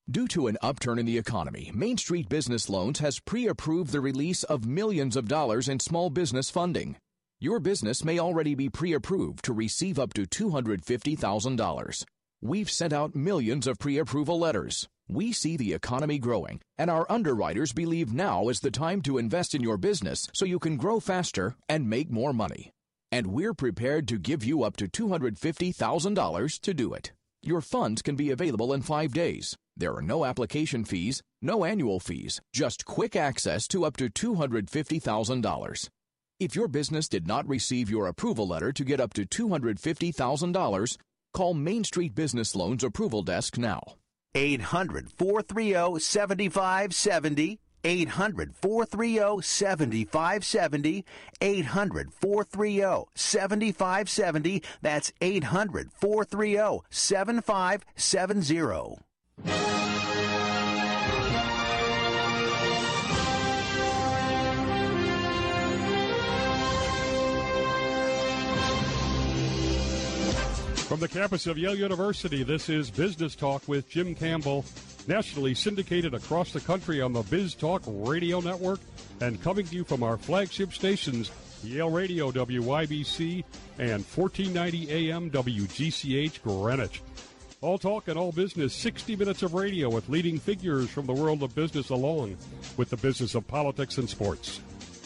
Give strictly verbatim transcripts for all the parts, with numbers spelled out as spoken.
Due to an upturn in the economy, Main Street Business Loans has pre-approved the release of millions of dollars in small business funding. Your business may already be pre-approved to receive up to two hundred fifty thousand dollars. We've sent out millions of pre-approval letters. We see the economy growing, and our underwriters believe now is the time to invest in your business so you can grow faster and make more money. And we're prepared to give you up to two hundred fifty thousand dollars to do it. Your funds can be available in five days. There are no application fees, no annual fees, just quick access to up to two hundred fifty thousand dollars. If your business did not receive your approval letter to get up to two hundred fifty thousand dollars, call Main Street Business Loans Approval Desk now. eight hundred, four three zero, seven five seven zero. eight hundred, four three zero, seven five seven zero. eight hundred, four three zero, seven five seven zero. That's eight hundred, four three zero, seven five seven zero. From the campus of Yale University, this is Business Talk with Jim Campbell, nationally syndicated across the country on the Biz Talk Radio Network and coming to you from our flagship stations, Yale Radio W Y B C and fourteen ninety A M W G C H Greenwich. All talk and all business, sixty minutes of radio with leading figures from the world of business along with the business of politics and sports.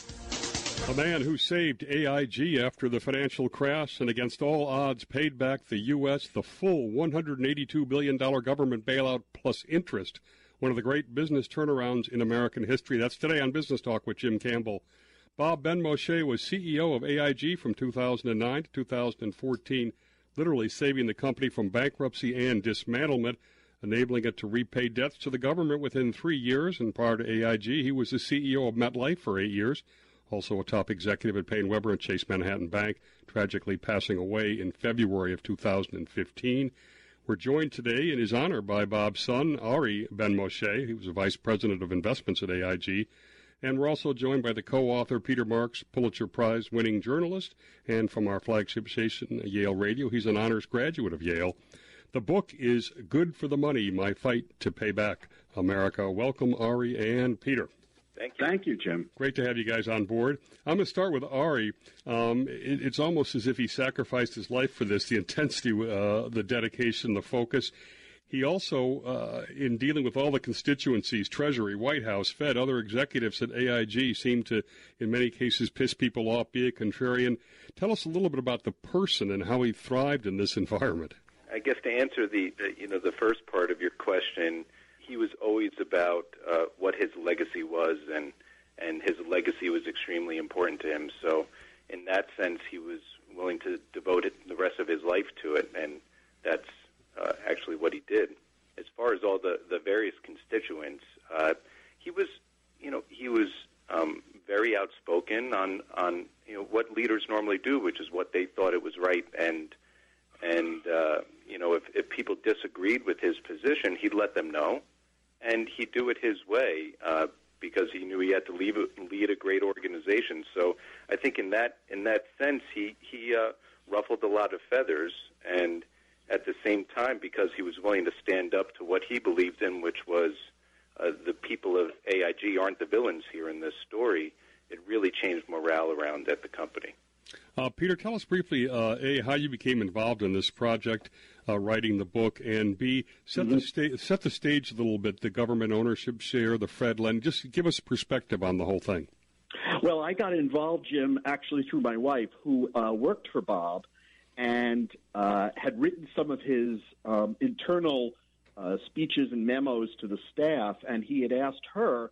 A man who saved A I G after the financial crash and against all odds paid back the U S the full one hundred eighty-two billion dollars government bailout plus interest. One of the great business turnarounds in American history. That's today on Business Talk with Jim Campbell. Bob Benmosche was C E O of A I G from two thousand nine to two thousand fourteen, literally saving the company from bankruptcy and dismantlement, enabling it to repay debts to the government within three years. And prior to A I G, he was the C E O of MetLife for eight years. Also a top executive at Payne Webber and Chase Manhattan Bank, tragically passing away in February of two thousand fifteen. We're joined today in his honor by Bob's son, Ari Benmosche. He was the Vice President of Investments at A I G. And we're also joined by the co-author, Peter Marks, Pulitzer Prize-winning journalist, and from our flagship station, Yale Radio. He's an honors graduate of Yale. The book is Good for the Money, My Fight to Pay Back America. Welcome, Ari and Peter. Thank you. Thank you, Jim. Great to have you guys on board. I'm going to start with Ari. Um, it, it's almost as if he sacrificed his life for this, the intensity, uh, the dedication, the focus. He also, uh, in dealing with all the constituencies, Treasury, White House, Fed, other executives at A I G seem to, in many cases, piss people off, be a contrarian. Tell us a little bit about the person and how he thrived in this environment. I guess to answer the, the you know, the first part of your question, he was always about uh, what his legacy was, and and his legacy was extremely important to him. So in that sense, he was willing to devote it, the rest of his life to it, and that's uh, actually what he did. As far as all the, the various constituents, uh, he was, you know, he was um, very outspoken on, on, you know, what leaders normally do, which is what they thought it was right, and, and uh, you know, if, if people disagreed with his position, he'd let them know. And he'd do it his way uh, because he knew he had to leave a, lead a great organization. So I think in that in that sense, he he uh, ruffled a lot of feathers. And at the same time, because he was willing to stand up to what he believed in, which was uh, the people of A I G aren't the villains here in this story, it really changed morale around at the company. Uh, Peter, tell us briefly, uh, A, how you became involved in this project, uh, writing the book, and B, set, mm-hmm. the sta- set the stage a little bit, the government ownership share, the Fed lend. Just give us perspective on the whole thing. Well, I got involved, Jim, actually through my wife, who uh, worked for Bob and uh, had written some of his um, internal uh, speeches and memos to the staff, and he had asked her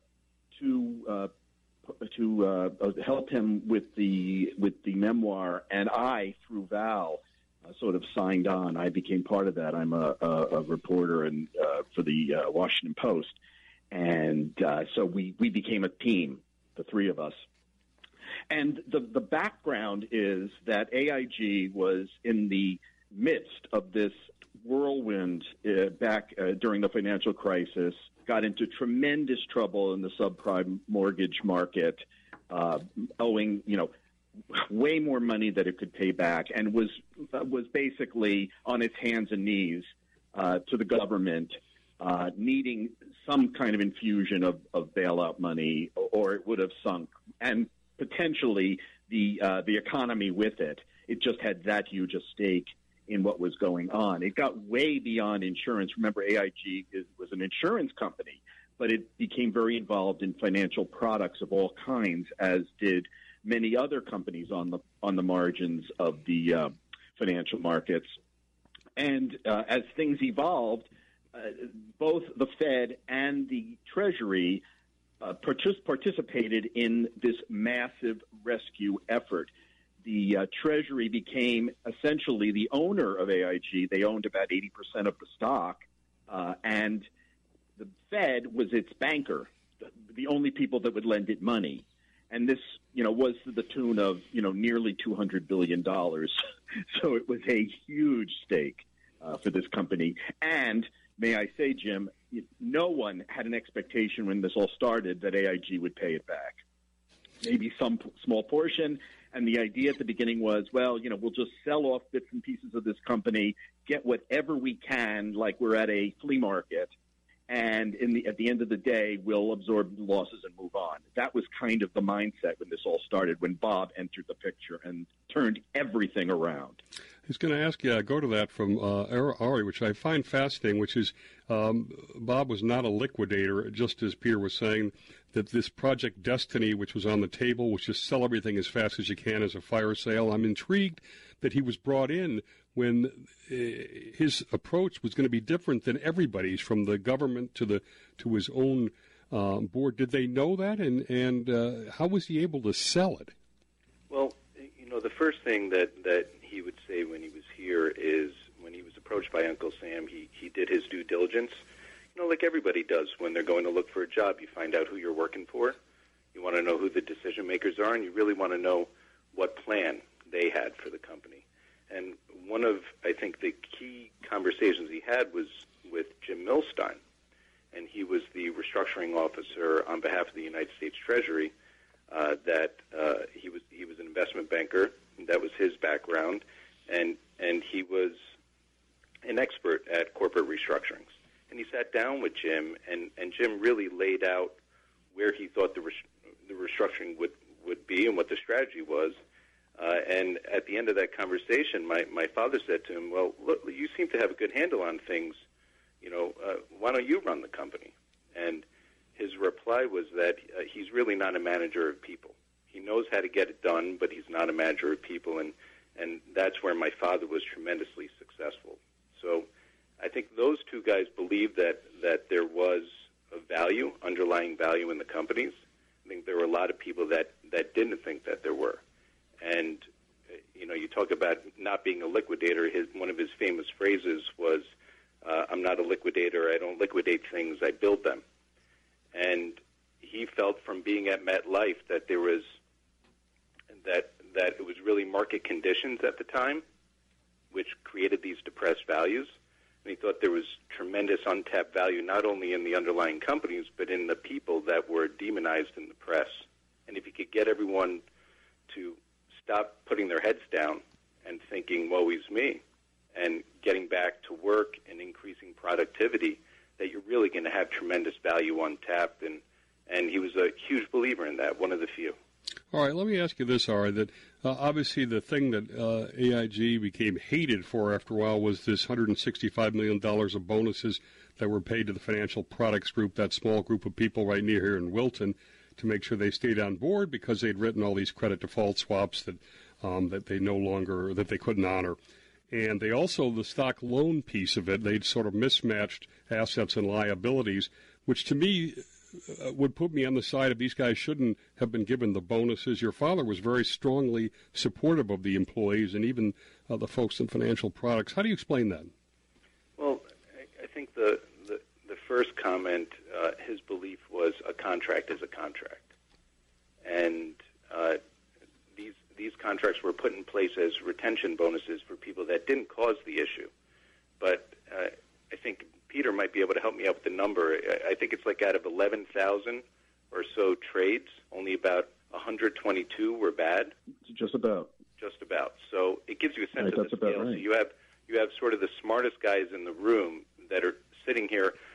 to uh, to uh, help him with the with the memoir, and I, through Val, uh, sort of signed on. I became part of that. I'm a, a, a reporter and uh, for the uh, Washington Post, and uh, so we, we became a team, the three of us. And the, the background is that A I G was in the midst of this whirlwind uh, back uh, during the financial crisis, got into tremendous trouble in the subprime mortgage market, uh, owing, you know, way more money than it could pay back, and was uh, was basically on its hands and knees uh, to the government uh, needing some kind of infusion of, of bailout money, or it would have sunk, and potentially the uh, the economy with it. It just had that huge a stake in what was going on. It got way beyond insurance. Remember, A I G is, was an insurance company, but it became very involved in financial products of all kinds, as did many other companies on the on the margins of the uh, financial markets. And uh, as things evolved, uh, both the Fed and the Treasury uh, partic- participated in this massive rescue effort. The uh, Treasury became essentially the owner of A I G. They owned about eighty percent of the stock, uh, and the Fed was its banker, the, the only people that would lend it money. And this, you know, was to the tune of, you know, nearly two hundred billion dollars. So it was a huge stake uh, for this company. And may I say, Jim, no one had an expectation when this all started that A I G would pay it back. Maybe some p- small portion. And the idea at the beginning was, well, you know, we'll just sell off bits and pieces of this company, get whatever we can, like we're at a flea market, and in the, at the end of the day, we'll absorb the losses and move on. That was kind of the mindset when this all started, when Bob entered the picture and turned everything around. I was going to ask you, uh, go to that from uh, Ari, which I find fascinating, which is um, Bob was not a liquidator, just as Peter was saying, that this Project Destiny, which was on the table, was just sell everything as fast as you can as a fire sale. I'm intrigued that he was brought in when uh, his approach was going to be different than everybody's, from the government to the to his own um, board. Did they know that, and, and uh, how was he able to sell it? Well, you know, the first thing that, that he would say when he was here is when he was approached by Uncle Sam, he, he did his due diligence. You know, like everybody does when they're going to look for a job. You find out who you're working for. You want to know who the decision makers are, and you really want to know what plan they had for the company. And one of, I think, the key conversations he had was with Jim Milstein, and he was the restructuring officer on behalf of the United States Treasury. Uh, that uh, he was he was an investment banker. That was his background, and and he was an expert at corporate restructurings. And he sat down with Jim, and, and Jim really laid out where he thought the res- the restructuring would, would be and what the strategy was. Uh, and at the end of that conversation, my, my father said to him, well, look, you seem to have a good handle on things. You know, uh, why don't you run the company? And his reply was that uh, he's really not a manager of people. He knows how to get it done, but he's not a manager of people. And, and that's where my father was tremendously successful. So I think those two guys believed that, that there was a value, underlying value in the companies. I think there were a lot of people that, that didn't think that there were. And, you know, you talk about not being a liquidator. His, one of his famous phrases was, uh, I'm not a liquidator. I don't liquidate things. I build them. And he felt from being at MetLife that there was that that it was really market conditions at the time which created these depressed values. And he thought there was tremendous untapped value not only in the underlying companies, but in the people that were demonized in the press. And if you could get everyone to stop putting their heads down and thinking, woe is me, and getting back to work and increasing productivity, that you're really going to have tremendous value untapped. And, and he was a huge believer in that, one of the few. All right, let me ask you this, Ari, that uh, obviously the thing that uh, A I G became hated for after a while was this one hundred sixty-five million dollars of bonuses that were paid to the Financial Products Group, that small group of people right near here in Wilton, to make sure they stayed on board because they'd written all these credit default swaps that um, that they no longer, that they couldn't honor. And they also, the stock loan piece of it, they'd sort of mismatched assets and liabilities, which to me uh, would put me on the side of these guys shouldn't have been given the bonuses. Your father was very strongly supportive of the employees and even uh, the folks in financial products. How do you explain that? Well, I think the, the, the first comment, uh, his belief was a contract is a contract. And uh, these these contracts were put in place as retention bonuses for people that didn't cause the issue. But uh, I think Peter might be able to help me out with the number. I think it's like out of eleven thousand or so trades, only about one hundred twenty-two were bad. Just about. Just about. So it gives you a sense right, of the scale. Right. So you have you have sort of the smartest guys in the room that are sitting here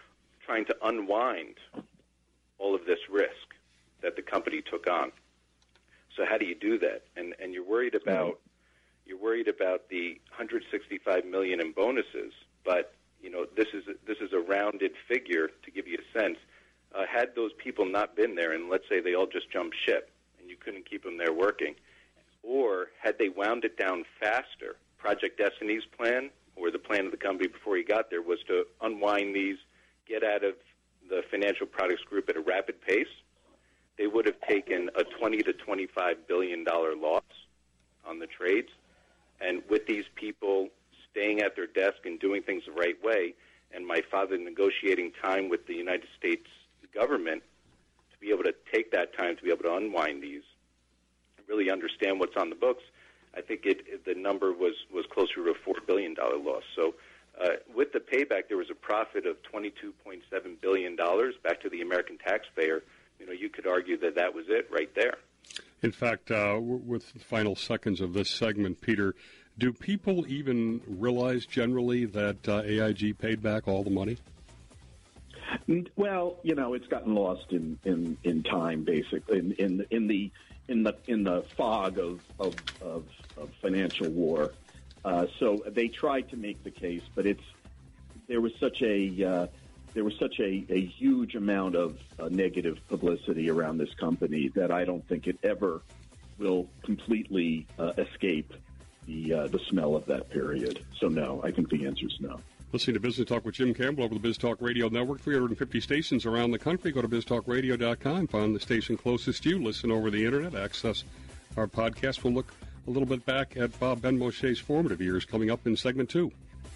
trying to unwind all of this risk that the company took on. So how do you do that? And and you're worried about you're worried about the one hundred sixty-five million dollars in bonuses, but you know this is a, this is a rounded figure to give you a sense. Uh, had those people not been there, and let's say they all just jumped ship, and you couldn't keep them there working, or had they wound it down faster, Project Destiny's plan, or the plan of the company before he got there, was to unwind these, get out of the financial products group at a rapid pace, they would have taken a twenty to twenty-five billion dollars loss on the trades. And with these people staying at their desk and doing things the right way, and my father negotiating time with the United States government to be able to take that time to be able to unwind these, really understand what's on the books, I think it, it, the number was, was closer to a four billion dollars loss. So uh, with the payback, there was a profit of twenty-two point seven billion dollars back to the American taxpayer. You know, you could argue that that was it right there. In fact, uh, with the final seconds of this segment, Peter, do people even realize generally that uh, A I G paid back all the money? Well, you know, it's gotten lost in, in, in time, basically, in, in in the in the in the fog of of, of, of financial war. Uh, so they tried to make the case, but it's there was such a uh, there was such a, a huge amount of uh, negative publicity around this company that I don't think it ever will completely uh, escape the uh, the smell of that period. So no, I think the answer is no. Listening to Business Talk with Jim Campbell over the Biz Talk Radio Network, three hundred fifty stations around the country. Go to biz talk radio dot com, find the station closest to you, listen over the Internet, access our podcast. We'll look a little bit back at Bob Benmosche's formative years coming up in segment two.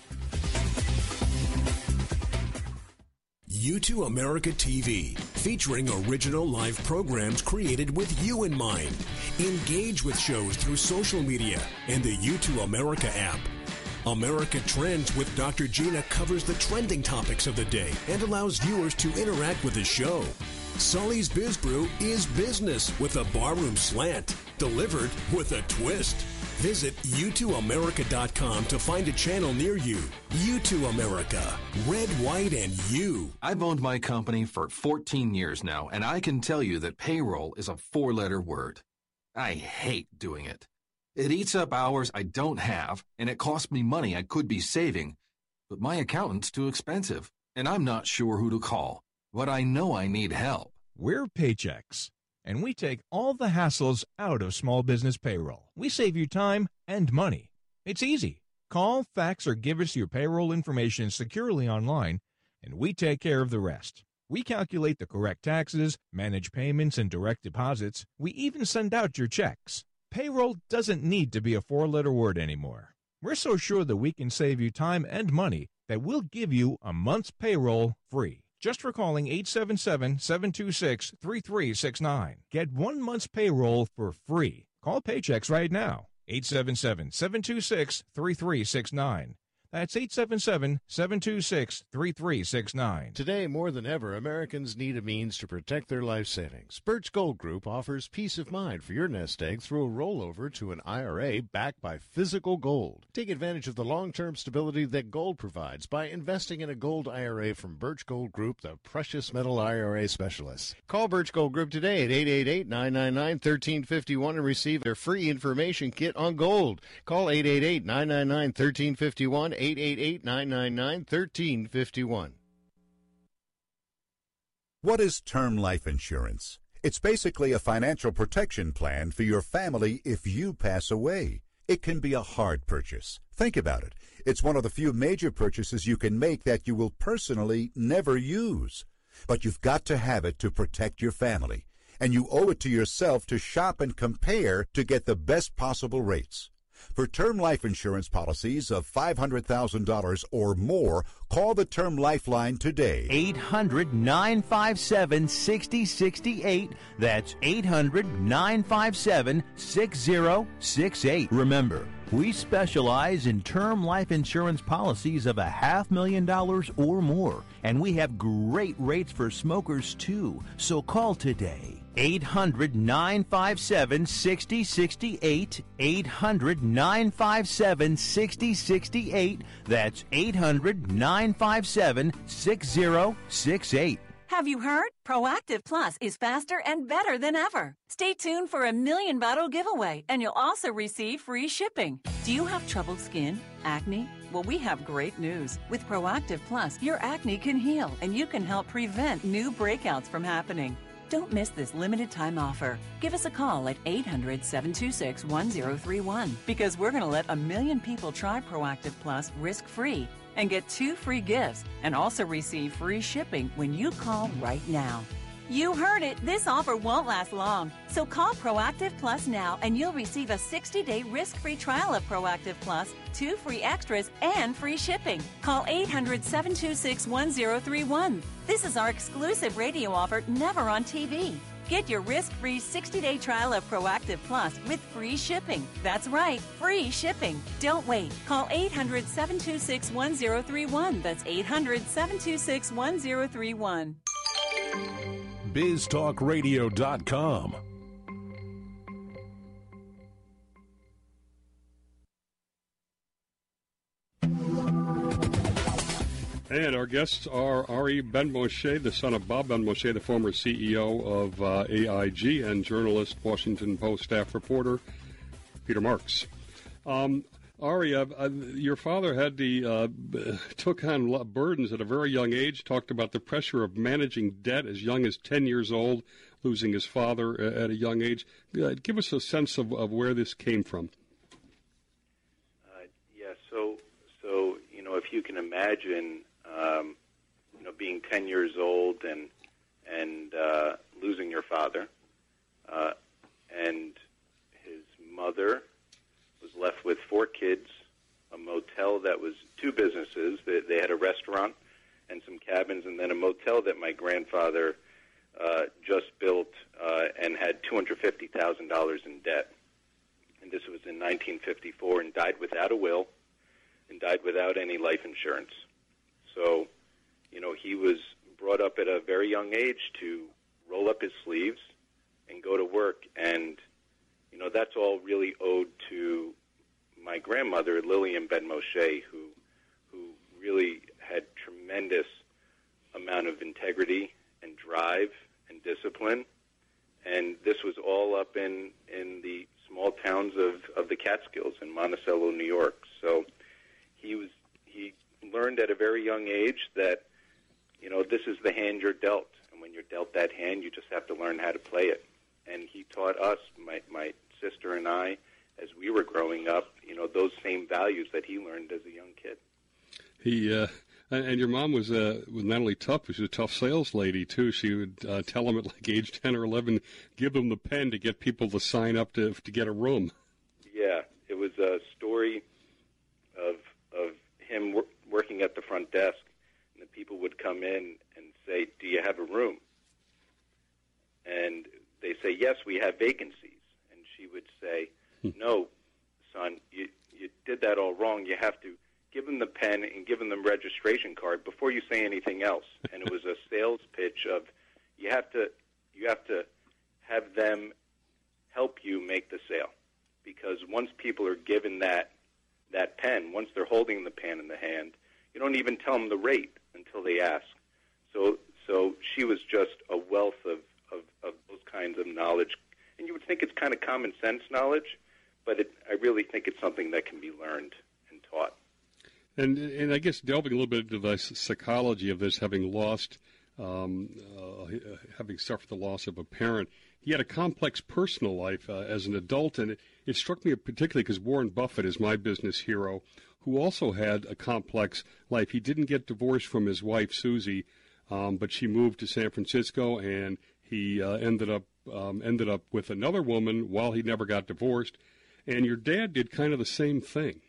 U two America T V, featuring original live programs created with you in mind. Engage with shows through social media and the U two America app. America Trends with Doctor Gina covers the trending topics of the day and allows viewers to interact with the show. Sully's Biz Brew is business with a barroom slant, delivered with a twist. Visit U two America dot com to find a channel near you. U two America, red, white, and you. I've owned my company for fourteen years now, and I can tell you that payroll is a four-letter word. I hate doing it. It eats up hours I don't have, and it costs me money I could be saving. But my accountant's too expensive, and I'm not sure who to call. But I know I need help. We're Paychex, and we take all the hassles out of small business payroll. We save you time and money. It's easy. Call, fax, or give us your payroll information securely online, and we take care of the rest. We calculate the correct taxes, manage payments and direct deposits. We even send out your checks. Payroll doesn't need to be a four-letter word anymore. We're so sure that we can save you time and money that we'll give you a month's payroll free. Just for calling eight seven seven, seven two six, three three six nine. Get one month's payroll for free. Call Paychex right now. eight seven seven, seven two six, three three six nine. That's eight seven seven, seven two six, three three six nine. Today, more than ever, Americans need a means to protect their life savings. Birch Gold Group offers peace of mind for your nest egg through a rollover to an I R A backed by physical gold. Take advantage of the long-term stability that gold provides by investing in a gold I R A from Birch Gold Group, the precious metal I R A specialists. Call Birch Gold Group today at eight eight eight, nine nine nine, one three five one and receive their free information kit on gold. Call eight eight eight, nine nine nine, one three five one, eight eight eight, nine nine nine, one three five one. What is term life insurance? It's basically a financial protection plan for your family if you pass away. It can be a hard purchase. Think about it. It's one of the few major purchases you can make that you will personally never use. But you've got to have it to protect your family. And you owe it to yourself to shop and compare to get the best possible rates. For term life insurance policies of five hundred thousand dollars or more, call the Term Lifeline today. eight hundred, nine five seven, six zero six eight. That's eight hundred, nine five seven, six zero six eight. Remember, we specialize in term life insurance policies of a half million dollars or more, and we have great rates for smokers too. So call today. eight hundred, nine five seven, six zero six eight. eight hundred, nine five seven, six zero six eight. That's eight hundred, nine five seven, six zero six eight. Have you heard? Proactive Plus is faster and better than ever. Stay tuned for a million bottle giveaway, and you'll also receive free shipping. Do you have troubled skin? Acne? Well, we have great news. With Proactive Plus, your acne can heal, and you can help prevent new breakouts from happening. Don't miss this limited time offer. Give us a call at eight hundred, seven two six, one zero three one because we're going to let a million people try Proactive Plus risk-free and get two free gifts and also receive free shipping when you call right now. You heard it. This offer won't last long. So call Proactive Plus now and you'll receive a sixty-day risk-free trial of Proactive Plus, two free extras, and free shipping. Call eight hundred, seven two six, one zero three one. This is our exclusive radio offer, never on T V. Get your risk-free sixty-day trial of Proactive Plus with free shipping. That's right, free shipping. Don't wait. Call eight hundred, seven two six, one zero three one. That's eight hundred, seven two six, one zero three one. biz talk radio dot com. And our guests are Ari Ben-Moshe, the son of Bob Ben-Moshe, the former C E O of uh, A I G, and journalist, Washington Post staff reporter, Peter Marks. Um, Ari, uh, uh, your father had the uh, took on burdens at a very young age, talked about the pressure of managing debt as young as ten years old, losing his father at a young age. Uh, give us a sense of, of where this came from. Uh, yeah, so, so, you know, if you can imagine... Um, you know, being ten years old and and uh, losing your father, uh, and his mother was left with four kids, a motel that was two businesses. They, they had a restaurant and some cabins, and then a motel that my grandfather uh, just built uh, and had two hundred fifty thousand dollars in debt. And this was in nineteen fifty-four, and died without a will, and died without any life insurance. So, you know, he was brought up at a very young age to roll up his sleeves and go to work. And, you know, that's all really owed to my grandmother, Lillian Ben-Moshe, who who really had tremendous amount of integrity and drive and discipline. And this was all up in, in the small towns of, of the Catskills in Monticello, New York. So he was he learned at a very young age that, you know, this is the hand you're dealt. And when you're dealt that hand, you just have to learn how to play it. And he taught us, my, my sister and I, as we were growing up, you know, those same values that he learned as a young kid. He uh, and your mom was uh, was not only tough, but she was a tough sales lady, too. She would uh, tell them at like age ten or eleven, give them the pen to get people to sign up to to get a room. Yeah, it was a story of of him wor- working at the front desk, and the people would come in and say, do you have a room? And they say, yes, we have vacancies. And she would say, no, son, you, you did that all wrong. You have to give them the pen and give them the registration card before you say anything else. And it was a sales pitch of you have to you have to have them help you make the sale. Because once people are given that that pen, once they're holding the pen in the hand, you don't even tell them the rate until they ask. So so she was just a wealth of, of, of those kinds of knowledge. And you would think it's kind of common sense knowledge, but it, I really think it's something that can be learned and taught. And and I guess delving a little bit into the psychology of this, having lost, um, uh, having suffered the loss of a parent, he had a complex personal life uh, as an adult, and it, it struck me particularly because Warren Buffett is my business hero, who also had a complex life. He didn't get divorced from his wife, Susie, um, but she moved to San Francisco, and he uh, ended up um, ended up with another woman while he never got divorced. And your dad did kind of the same thing.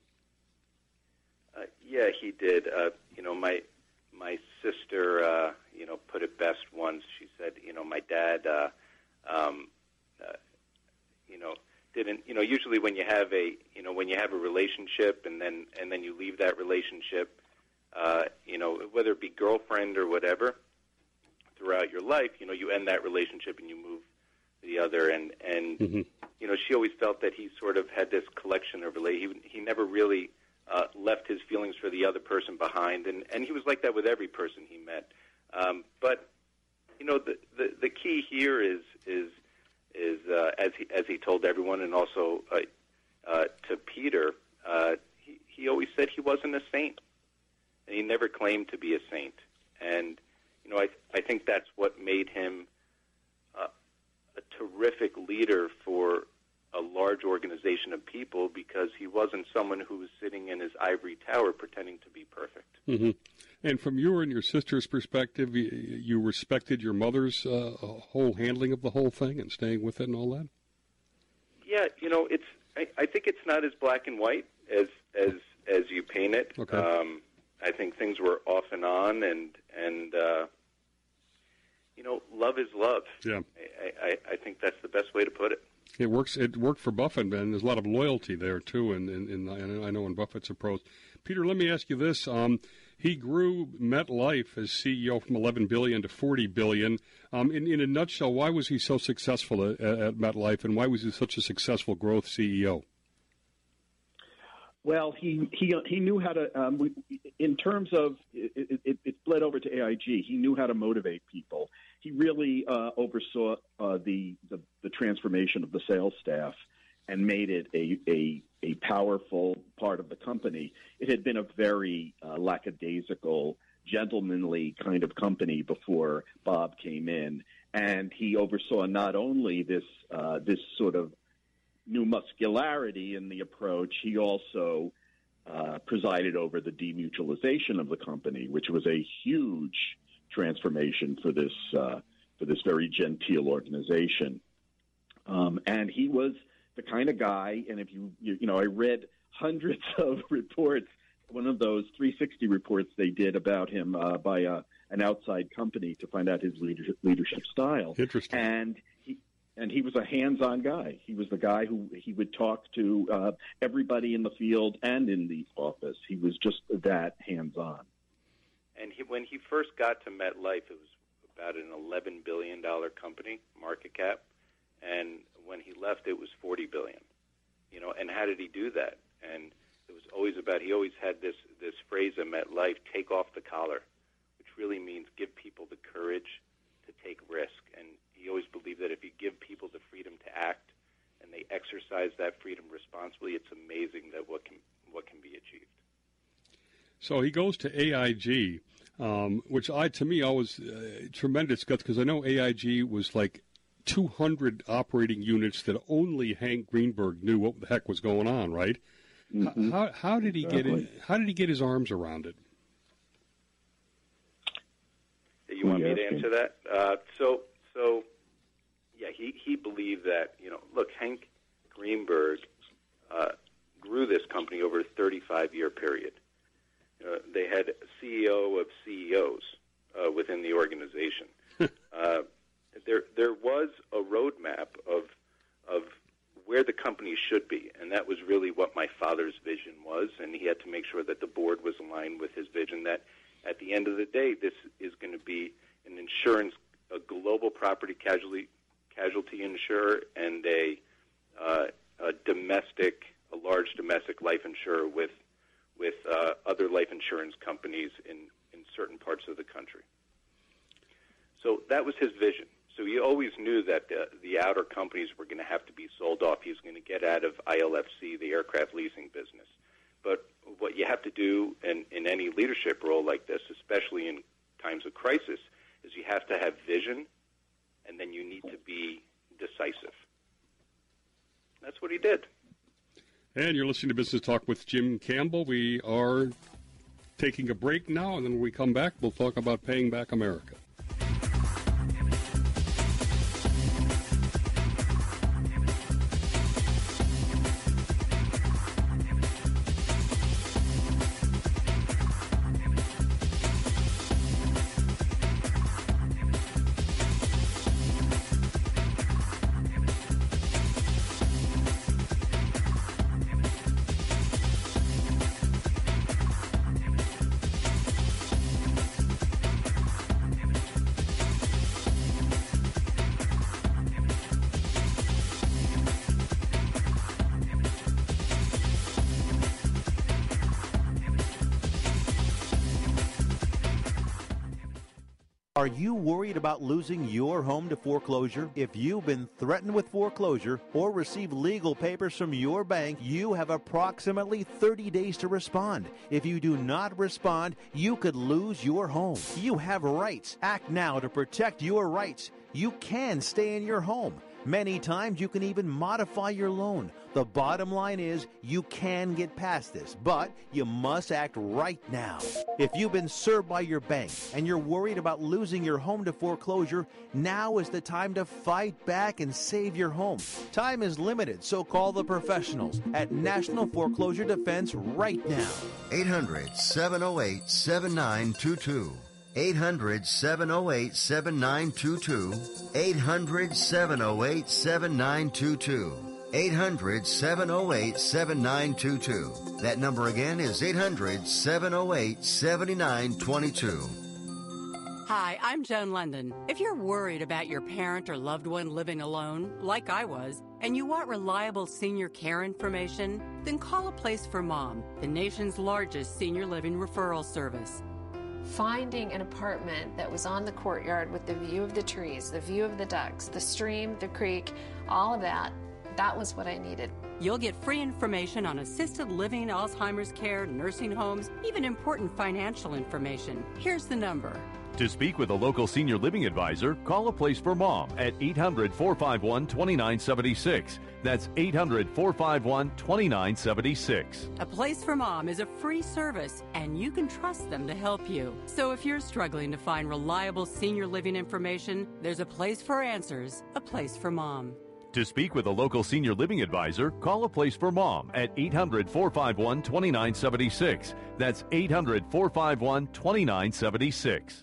Uh, yeah, he did. Uh, you know, my my sister, uh, you know, put it best once. She said, you know, my dad, uh, um, uh, you know, didn't. You know, usually when you have a, you know, when you have a relationship and then and then you leave that relationship, uh, you know, whether it be girlfriend or whatever, throughout your life, you know, you end that relationship and you move to the other. And, and mm-hmm. you know, she always felt that he sort of had this collection of relate. He, he never really uh, left his feelings for the other person behind. And, and he was like that with every person he met. Um, but, you know, the, the, the key here is, is, is uh, as, he, as he told everyone, and also uh, uh, to Peter, uh, he, he always said he wasn't a saint. And he never claimed to be a saint. And, you know, I, I think that's what made him uh, a terrific leader for a large organization of people, because he wasn't someone who was sitting in his ivory tower pretending to be perfect. Mm-hmm. And from your and your sister's perspective, you, you respected your mother's uh, whole handling of the whole thing and staying with it and all that? Yeah, you know, it's. I, I think it's not as black and white as as as you paint it. Okay. Um, I think things were off and on, and and uh, you know, love is love. Yeah, I, I, I think that's the best way to put it. It works. It worked for Buffett, and there's a lot of loyalty there too. And in, in, in, I know in Buffett's approach. Peter, let me ask you this: um, he grew MetLife as C E O from eleven billion dollars to forty billion dollars. Um, in, in a nutshell, why was he so successful at, at MetLife, and why was he such a successful growth C E O? Well, he he he knew how to. Um, we, in terms of it, it, it bled over to A I G. He knew how to motivate people. He really uh, oversaw uh, the, the the transformation of the sales staff and made it a a a powerful part of the company. It had been a very uh, lackadaisical, gentlemanly kind of company before Bob came in, and he oversaw not only this uh, this sort of new muscularity in the approach, he also uh, presided over the demutualization of the company, which was a huge transformation for this uh, for this very genteel organization. Um, and he was the kind of guy, and if you, you you know, I read hundreds of reports, one of those three sixty reports they did about him uh, by uh, an outside company to find out his leadership, leadership style. Interesting. And he, And he was a hands-on guy. He was the guy who he would talk to uh, everybody in the field and in the office. He was just that hands-on. And he, when he first got to MetLife, it was about an eleven billion dollars company, market cap. And when he left, it was forty billion dollars. You know, and how did he do that? And it was always about, he always had this, this phrase at MetLife, take off the collar, which really means give people the courage to take risk. And he always believed that if you give people the freedom to act and they exercise that freedom responsibly, it's amazing that what can what can be achieved. So he goes to A I G, um, which I to me always uh, tremendous guts, because I know A I G was like two hundred operating units that only Hank Greenberg knew what the heck was going on, right? Mm-hmm. How how did he exactly. get it, how did he get his arms around it? You want me to answer that? Uh, so. So, yeah, he, he believed that, you know, look, Hank Greenberg uh, grew this company over a thirty-five year period. Uh, they had a C E O of C E Os uh, within the organization. uh, there there was a roadmap of of where the company should be, and that was really what my father's vision was, and he had to make sure that the board was aligned with his vision, that at the end of the day, this is going to be an insurance a global property casualty casualty insurer and a, uh, a domestic, a large domestic life insurer with with uh, other life insurance companies in, in certain parts of the country. So that was his vision. So he always knew that the, the outer companies were going to have to be sold off. He was going to get out of I L F C, the aircraft leasing business. But what you have to do in, in any leadership role like this, especially in times of crisis, is you have to have vision, and then you need to be decisive. That's what he did. And you're listening to Business Talk with Jim Campbell. We are taking a break now, and then when we come back, we'll talk about paying back America. Are you worried about losing your home to foreclosure? If you've been threatened with foreclosure or received legal papers from your bank, you have approximately thirty days to respond. If you do not respond, you could lose your home. You have rights. Act now to protect your rights. You can stay in your home. Many times you can even modify your loan. The bottom line is you can get past this, but you must act right now. If you've been served by your bank and you're worried about losing your home to foreclosure, now is the time to fight back and save your home. Time is limited, so call the professionals at National Foreclosure Defense right now. eight hundred, seven oh eight, seven nine two two. eight hundred, seven oh eight, seven nine two two. eight hundred, seven oh eight, seven nine two two. eight hundred, seven oh eight, seven nine two two. That number again is eight hundred, seven oh eight, seven nine two two. Hi, I'm Joan London. If you're worried about your parent or loved one living alone, like I was, and you want reliable senior care information, then call A Place for Mom, the nation's largest senior living referral service. Finding an apartment that was on the courtyard with the view of the trees, the view of the ducks, the stream, the creek, all of that, that was what I needed. You'll get free information on assisted living, Alzheimer's care, nursing homes, even important financial information. Here's the number. To speak with a local senior living advisor, call A Place for Mom at eight hundred, four five one, two nine seven six. That's eight hundred, four five one, two nine seven six. A Place for Mom is a free service, and you can trust them to help you. So if you're struggling to find reliable senior living information, there's a place for answers, A Place for Mom. To speak with a local senior living advisor, call A Place for Mom at eight hundred, four five one, two nine seven six. That's eight hundred, four five one, two nine seven six.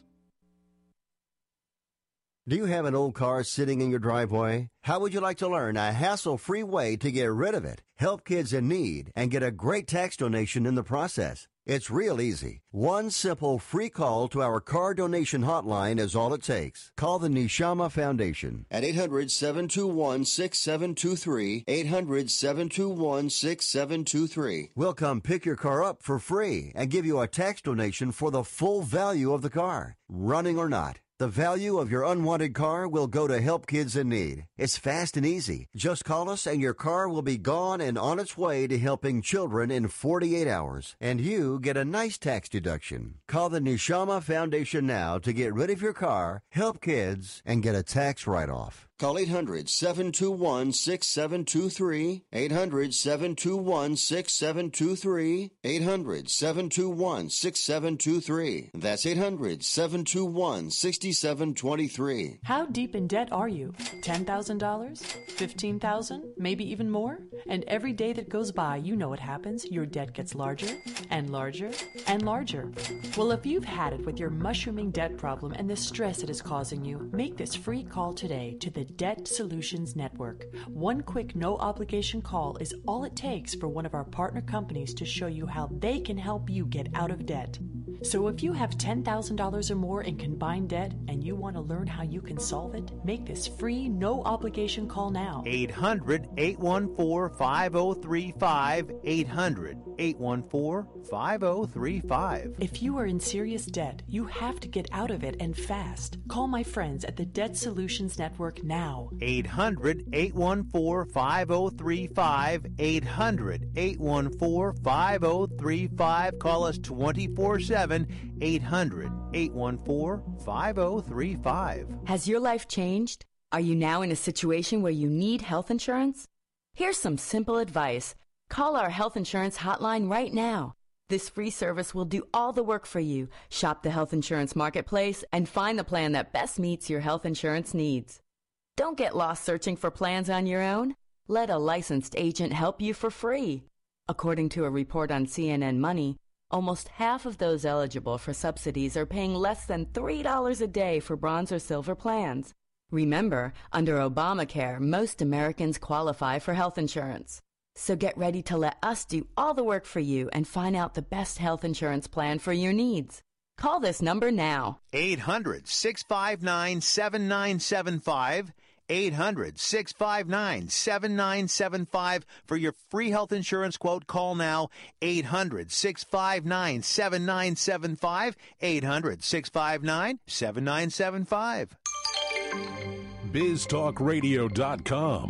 Do you have an old car sitting in your driveway? How would you like to learn a hassle-free way to get rid of it, help kids in need, and get a great tax donation in the process? It's real easy. One simple free call to our car donation hotline is all it takes. Call the Neshama Foundation at eight hundred, seven two one, six seven two three, eight hundred, seven two one, six seven two three. We'll come pick your car up for free and give you a tax donation for the full value of the car, running or not. The value of your unwanted car will go to help kids in need. It's fast and easy. Just call us and your car will be gone and on its way to helping children in forty-eight hours. And you get a nice tax deduction. Call the Neshama Foundation now to get rid of your car, help kids, and get a tax write-off. Call eight hundred, seven two one, six seven two three, eight hundred, seven two one, six seven two three, eight hundred, seven two one, six seven two three. That's eight hundred, seven two one, six seven two three. How deep in debt are you? ten thousand dollars? fifteen thousand dollars? Maybe even more? And every day that goes by, you know what happens. Your debt gets larger and larger and larger. Well, if you've had it with your mushrooming debt problem and the stress it is causing you, make this free call today to the Debt Solutions Network. One quick, no-obligation call is all it takes for one of our partner companies to show you how they can help you get out of debt. So if you have ten thousand dollars or more in combined debt and you want to learn how you can solve it, make this free, no-obligation call now. eight hundred, eight one four, five oh three five. eight hundred, eight one four, five oh three five. If you are in serious debt, you have to get out of it and fast. Call my friends at the Debt Solutions Network now. eight hundred, eight one four, five oh three five. eight hundred, eight one four, five oh three five. Call us twenty-four seven. eight hundred, eight one four, five oh three five. Has your life changed? Are you now in a situation where you need health insurance? Here's some simple advice. Call our health insurance hotline right now. This free service will do all the work for you. Shop the health insurance marketplace and find the plan that best meets your health insurance needs. Don't get lost searching for plans on your own. Let a licensed agent help you for free. According to a report on C N N Money, almost half of those eligible for subsidies are paying less than three dollars a day for bronze or silver plans. Remember, under Obamacare, most Americans qualify for health insurance. So get ready to let us do all the work for you and find out the best health insurance plan for your needs. Call this number now. eight hundred, six five nine, seven nine seven five. eight hundred, six five nine, seven nine seven five. For your free health insurance quote, call now, eight hundred, six five nine, seven nine seven five, eight hundred, six five nine, seven nine seven five. biz talk radio dot com.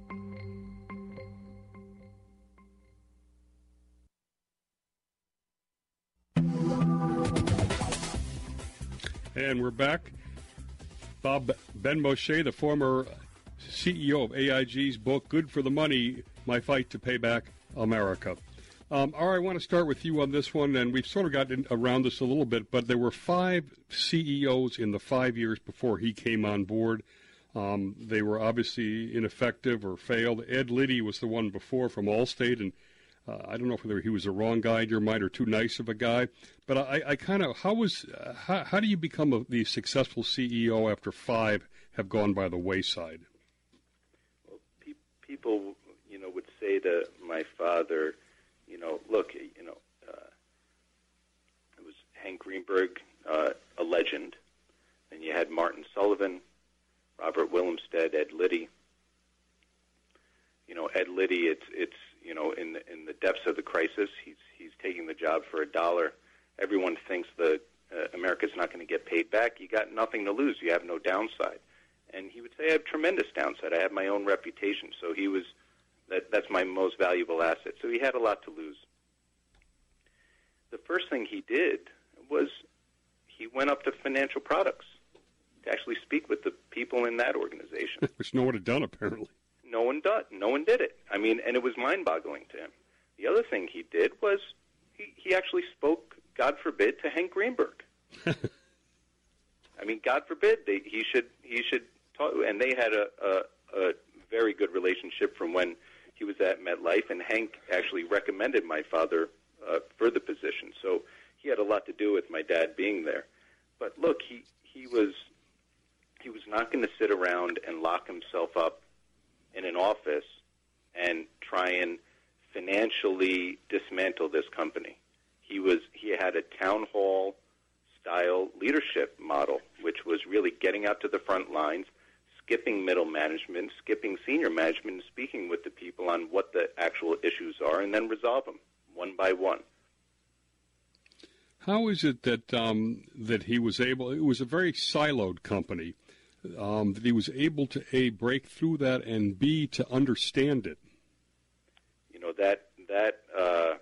And we're back. Bob Benmosche, the former C E O of A I G's book, Good for the Money, My Fight to Pay Back America. Um, all right, I want to start with you on this one, and we've sort of gotten around this a little bit, but there were five C E Os in the five years before he came on board. Um, they were obviously ineffective or failed. Ed Liddy was the one before from Allstate, and uh, I don't know whether he was a wrong guy in your mind or too nice of a guy. But I, I kind of, how was, uh, how, how do you become a, the successful C E O after five have gone by the wayside? Well, pe- people, you know, would say to my father, you know, look, you know, uh, it was Hank Greenberg, uh, a legend, and you had Martin Sullivan, Robert Willemstad, Ed Liddy. You know, Ed Liddy, it's it's you know, in the, in the depths of the crisis, he's he's taking the job for a dollar. Everyone thinks the uh, America's not going to get paid back. You got nothing to lose. You have no downside. And he would say, I have tremendous downside. I have my own reputation. So he was that that's my most valuable asset. So he had a lot to lose. The first thing he did was he went up to Financial Products to actually speak with the people in that organization. Which no one had done, apparently. No one did. No one did it. I mean, and it was mind-boggling to him. The other thing he did was he, he actually spoke, God forbid, to Hank Greenberg. I mean, God forbid they, he should he should talk. And they had a, a, a very good relationship from when he was at MetLife, and Hank actually recommended my father uh, for the position. So he had a lot to do with my dad being there. But look, he he was he was not going to sit around and lock himself up in an office and try and financially dismantle this company. He was he had a town hall style leadership model, which was really getting out to the front lines, skipping middle management, skipping senior management, and speaking with the people on what the actual issues are, and then resolve them one by one. How is it that um, that he was able? It was a very siloed company. Um, that he was able to A, break through that, and B, to understand it. You know, that that uh,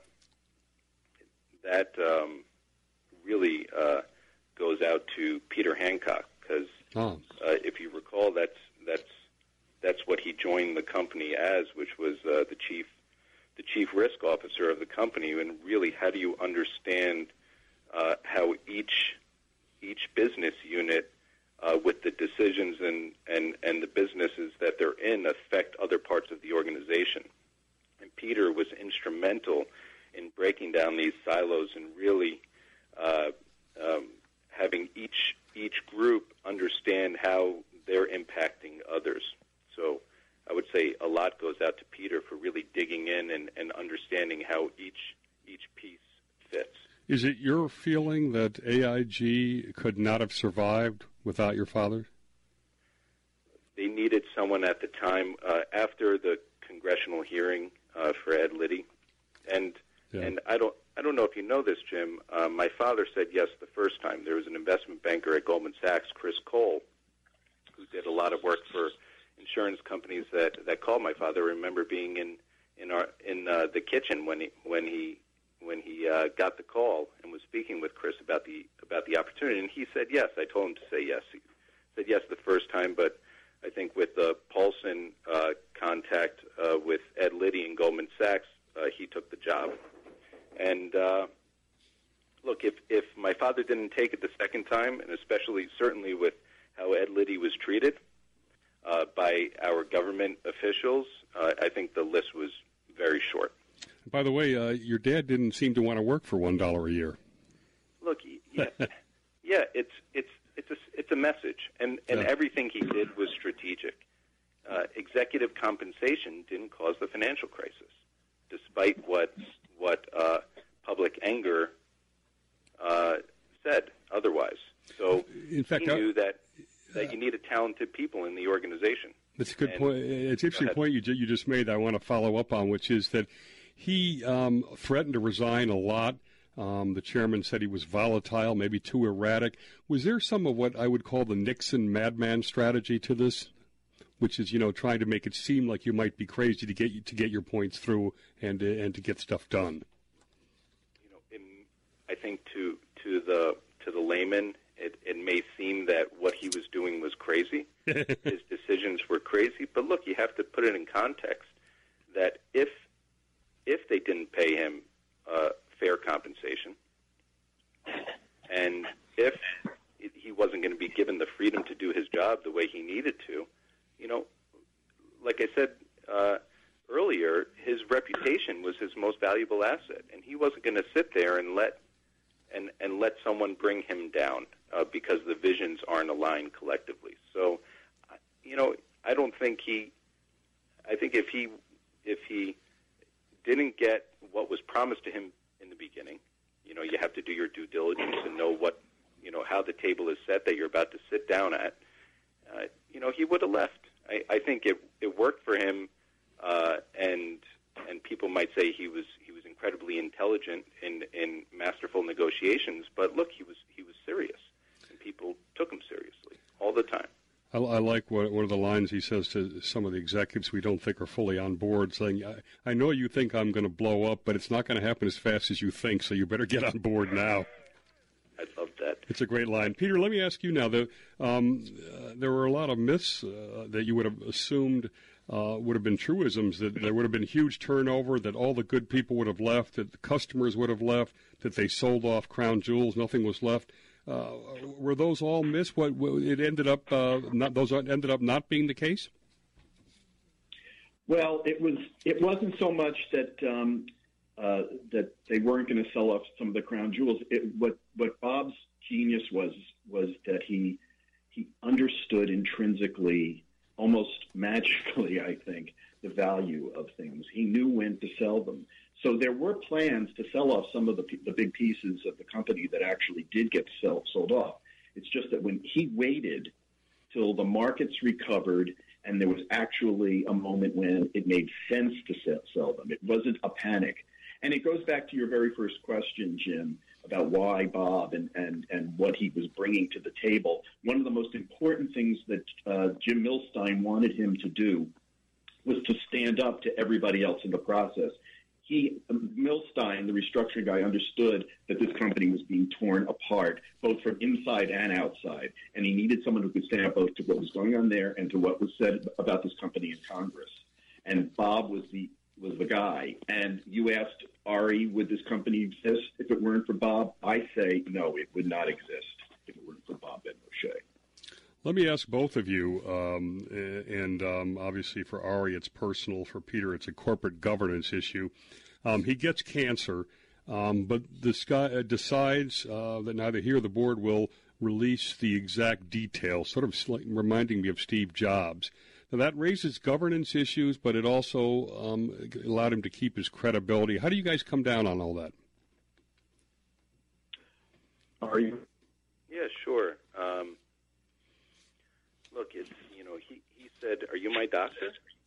that um, really uh, goes out to Peter Hancock, because oh. uh, if you recall, that's that's that's what he joined the company as, which was uh, the chief the chief risk officer of the company. And really, how do you understand uh, how each each business unit Uh, with the decisions and, and, and the businesses that they're in affect other parts of the organization. And Peter was instrumental in breaking down these silos and really uh, um, having each each group understand how they're impacting others. So I would say a lot goes out to Peter for really digging in and, and understanding how each each piece fits. Is it your feeling that A I G could not have survived without your father? They needed someone at the time uh, after the congressional hearing uh, for Ed Liddy, and yeah. and I don't I don't know if you know this, Jim. Uh, my father said yes the first time. There was an investment banker at Goldman Sachs, Chris Cole, who did a lot of work for insurance companies that, that called my father. I remember being in in our in uh, the kitchen when he when he. when he uh, got the call and was speaking with Chris about the about the opportunity, and he said yes. I told him to say yes. He said yes the first time, but I think with the Paulson uh, contact uh, with Ed Liddy and Goldman Sachs, uh, he took the job. And uh, look, if if my father didn't take it the second time, and especially certainly with how Ed Liddy was treated uh, by our government officials, uh, I think the list was very short. By the way, uh, your dad didn't seem to want to work for one dollar a year. Look, yeah, yeah, it's it's it's a it's a message, and and yeah. everything he did was strategic. Uh, executive compensation didn't cause the financial crisis, despite what what uh, public anger uh, said otherwise. So in fact, he knew I, that. that you needed talented people in the organization. That's a good and, point. It's an interesting point you, you just made that I want to follow up on, which is that he um, threatened to resign a lot. Um, the chairman said he was volatile, maybe too erratic. Was there some of what I would call the Nixon madman strategy to this, which is, you know, trying to make it seem like you might be crazy to get to get your points through and and to get stuff done? You know, in, I think to to the to the layman, it, it may seem that what he was doing was crazy. His decisions were crazy, but look, you have to put it in context. That if if they didn't pay him Uh, fair compensation, and if he wasn't going to be given the freedom to do his job the way he needed to, you know, like I said uh, earlier, his reputation was his most valuable asset, and he wasn't going to sit there and let and and let someone bring him down uh, because the visions aren't aligned collectively. So, you know, I don't think he. I think if he if he didn't get what was promised to him in the beginning, you know, you have to do your due diligence and know what, you know, how the table is set that you're about to sit down at. Uh, you know, he would have left. I, I think it it worked for him, uh, and and people might say he was he was incredibly intelligent in in masterful negotiations. But look, he was he was serious, and people took him seriously all the time. I, I like what, one of the lines he says to some of the executives we don't think are fully on board, saying, I, I know you think I'm going to blow up, but it's not going to happen as fast as you think, so you better get on board now. I love that. It's a great line. Peter, let me ask you now, the, um, uh, there were a lot of myths uh, that you would have assumed uh, would have been truisms, that there would have been huge turnover, that all the good people would have left, that the customers would have left, that they sold off crown jewels, nothing was left. Uh, were those all myths? What, what it ended up uh, not those ended up not being the case? Well, it was. It wasn't so much that um, uh, that they weren't going to sell off some of the crown jewels. It, what what Bob's genius was was that he he understood intrinsically, almost magically, I think, the value of things. He knew when to sell them. So there were plans to sell off some of the, the big pieces of the company that actually did get sell, sold off. It's just that when he waited till the markets recovered and there was actually a moment when it made sense to sell, sell them, it wasn't a panic. And it goes back to your very first question, Jim, about why Bob and, and, and what he was bringing to the table. One of the most important things that uh, Jim Millstein wanted him to do was to stand up to everybody else in the process. He, Millstein, the restructuring guy, understood that this company was being torn apart, both from inside and outside, and he needed someone who could stand up both to what was going on there and to what was said about this company in Congress. And Bob was the was the guy. And you asked Ari, would this company exist if it weren't for Bob? I say no, it would not exist if it weren't for Bob Benmosche. Let me ask both of you, um, and um, obviously for Ari it's personal, for Peter it's a corporate governance issue. Um, he gets cancer, um, but this guy uh, decides uh, that neither he or the board will release the exact details, sort of sl- reminding me of Steve Jobs. Now, that raises governance issues, but it also um, allowed him to keep his credibility. How do you guys come down on all that? Are you? Yeah, sure. Um, look, it's, you know, he, he said, are you my doctor?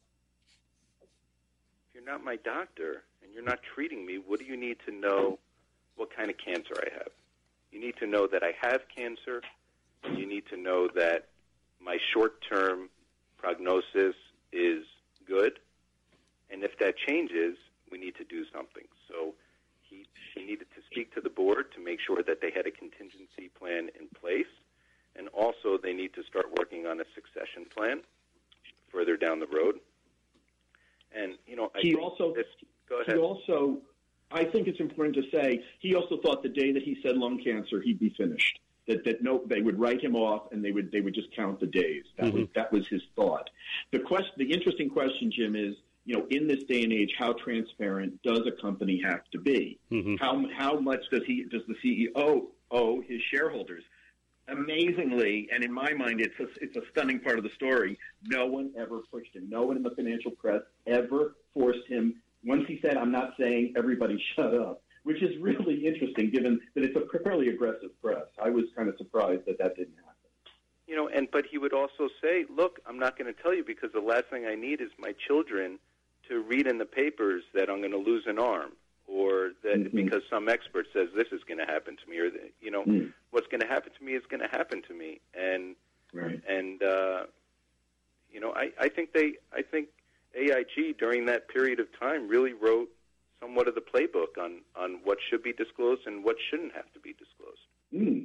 If you're not my doctor and you're not treating me, what do you need to know what kind of cancer I have? You need to know that I have cancer. You need to know that my short-term prognosis is good. And if that changes, we need to do something. So he, he needed to speak to the board to make sure that they had a contingency plan in place. And also they need to start working on a succession plan further down the road. And, you know, I he think also, this, go ahead. He also, I think it's important to say, he also thought the day that he said lung cancer, he'd be finished. That that no, they would write him off, and they would they would just count the days. That mm-hmm. was that was his thought. The question, the interesting question, Jim, is, you know, in this day and age, how transparent does a company have to be? Mm-hmm. How how much does he does the C E O owe his shareholders? Amazingly, and in my mind, it's a, it's a stunning part of the story. No one ever pushed him. No one in the financial press ever forced him. Once he said, "I'm not saying," everybody shut up. Which is really interesting, given that it's a fairly aggressive press. I was kind of surprised that that didn't happen. you know, and but he would also say, look, I'm not going to tell you because the last thing I need is my children to read in the papers that I'm going to lose an arm, or that mm-hmm. because some expert says this is going to happen to me, or, the, you know, mm. what's going to happen to me is going to happen to me. And, right. and uh, you know, I, I think they, I think A I G during that period of time really wrote somewhat of the playbook on, on what should be disclosed and what shouldn't have to be disclosed. Mm.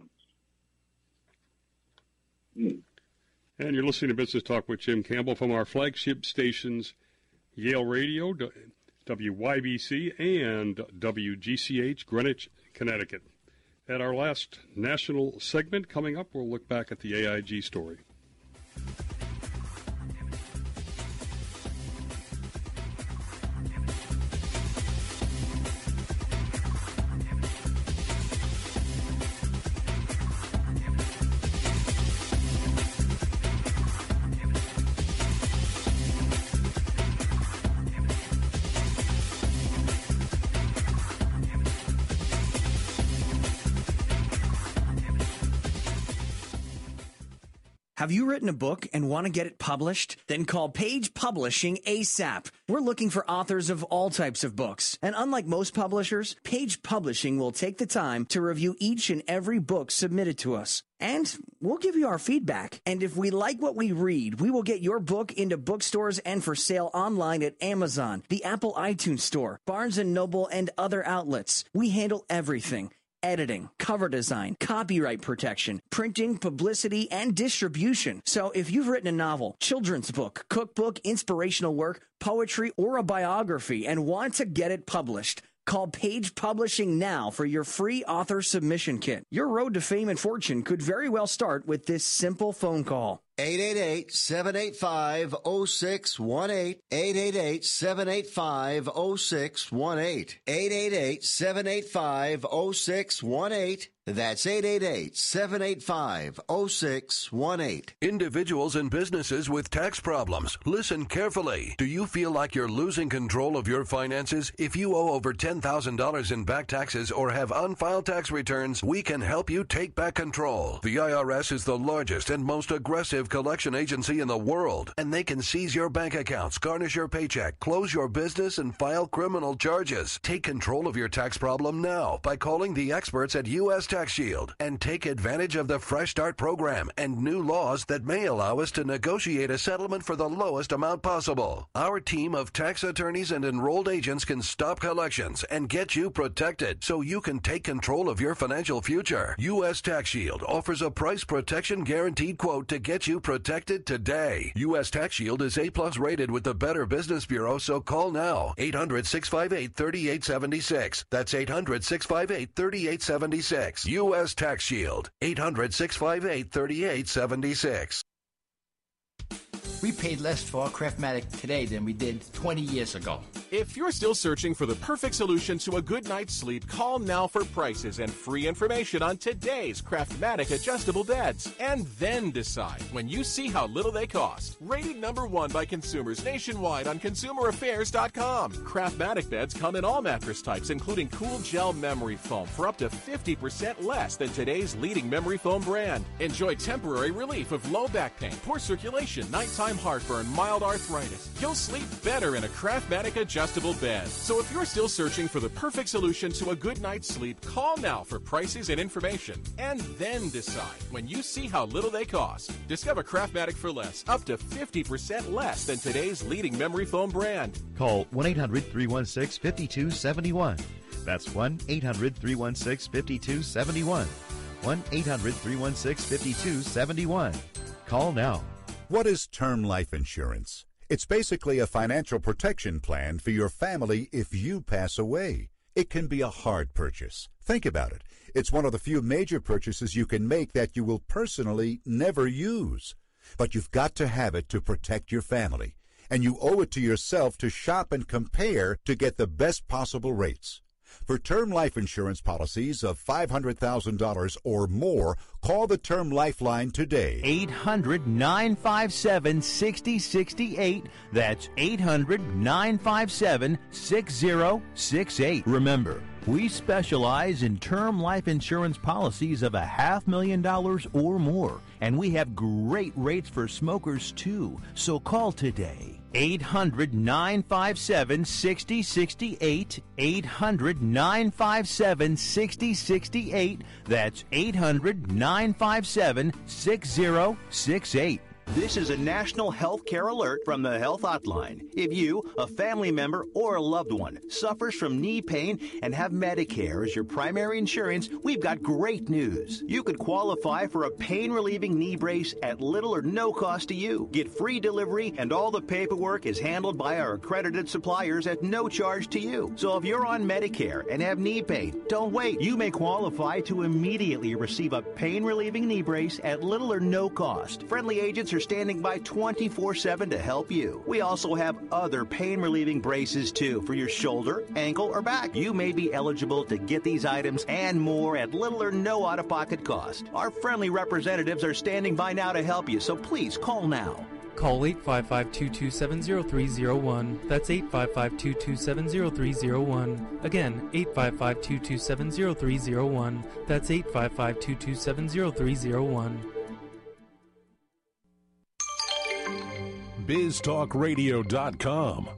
Mm. And you're listening to Business Talk with Jim Campbell from our flagship stations, Yale Radio, W Y B C, and W G C H, Greenwich, Connecticut. At our last national segment coming up, we'll look back at the A I G story. Have you written a book and want to get it published? Then call Page Publishing ASAP. We're looking for authors of all types of books. And unlike most publishers, Page Publishing will take the time to review each and every book submitted to us. And we'll give you our feedback. And if we like what we read, we will get your book into bookstores and for sale online at Amazon, the Apple iTunes Store, Barnes and Noble, and other outlets. We handle everything. Editing, cover design, copyright protection, printing, publicity, and distribution. So if you've written a novel, children's book, cookbook, inspirational work, poetry, or a biography and want to get it published, call Page Publishing now for your free author submission kit. Your road to fame and fortune could very well start with this simple phone call. eight eight eight, seven eight five, zero six one eight. eight eight eight, seven eight five, zero six one eight. eight eight eight, seven eight five, zero six one eight. That's eight eight eight, seven eight five, zero six one eight. Individuals and businesses with tax problems, listen carefully. Do you feel like you're losing control of your finances? If you owe over ten thousand dollars in back taxes or have unfiled tax returns, we can help you take back control. The I R S is the largest and most aggressive collection agency in the world, and they can seize your bank accounts, garnish your paycheck, close your business, and file criminal charges. Take control of your tax problem now by calling the experts at U S Tax Shield and take advantage of the Fresh Start program and new laws that may allow us to negotiate a settlement for the lowest amount possible. Our team of tax attorneys and enrolled agents can stop collections and get you protected so you can take control of your financial future. U S Tax Shield offers a price protection guaranteed quote to get you protected today. U S Tax Shield is A plus rated with the Better Business Bureau, so call now. eight hundred, six five eight, three eight seven six. That's eight hundred, six five eight, three eight seven six. U S Tax Shield. eight hundred, six five eight, three eight seven six. We paid less for our Craftmatic today than we did twenty years ago. If you're still searching for the perfect solution to a good night's sleep, call now for prices and free information on today's Craftmatic adjustable beds. And then decide when you see how little they cost. Rated number one by consumers nationwide on consumer affairs dot com. Craftmatic beds come in all mattress types, including cool gel memory foam for up to fifty percent less than today's leading memory foam brand. Enjoy temporary relief of low back pain, poor circulation, nighttime heartburn, mild arthritis. You'll sleep better in a Craftmatic adjustable bed. So if you're still searching for the perfect solution to a good night's sleep, call now for prices and information. And then decide when you see how little they cost. Discover Craftmatic for less, up to fifty percent less than today's leading memory foam brand. Call one eight hundred, three one six, five two seven one. That's one eight hundred, three one six, five two seven one. one eight hundred, three one six, five two seven one. Call now. What is term life insurance? It's basically a financial protection plan for your family if you pass away. It can be a hard purchase. Think about it. It's one of the few major purchases you can make that you will personally never use. But you've got to have it to protect your family. And you owe it to yourself to shop and compare to get the best possible rates. For term life insurance policies of five hundred thousand dollars or more, call the Term Lifeline today. eight hundred, nine five seven, six zero six eight. That's eight hundred, nine five seven, six zero six eight. Remember, We specialize in term life insurance policies of a half million dollars or more, and we have great rates for smokers too. So call today. eight hundred, nine five seven, six zero six eight. eight hundred, nine five seven, six zero six eight. That's eight hundred, nine five seven, six zero six eight. This is a national health care alert from the Health Hotline. If you, a family member, or a loved one suffers from knee pain and have Medicare as your primary insurance, we've got great news. You could qualify for a pain-relieving knee brace at little or no cost to you. Get free delivery, and all the paperwork is handled by our accredited suppliers at no charge to you. So if you're on Medicare and have knee pain, don't wait. You may qualify to immediately receive a pain-relieving knee brace at little or no cost. Friendly agents are standing by twenty-four seven to help you. We also have other pain-relieving braces, too, for your shoulder, ankle, or back. You may be eligible to get these items and more at little or no out-of-pocket cost. Our friendly representatives are standing by now to help you, so please call now. Call eight five five, two two seven, zero three zero one. That's eight five five, two two seven, zero three zero one. Again, eight five five, two two seven, zero three zero one. That's eight five five, two two seven, zero three zero one. biz talk radio dot com.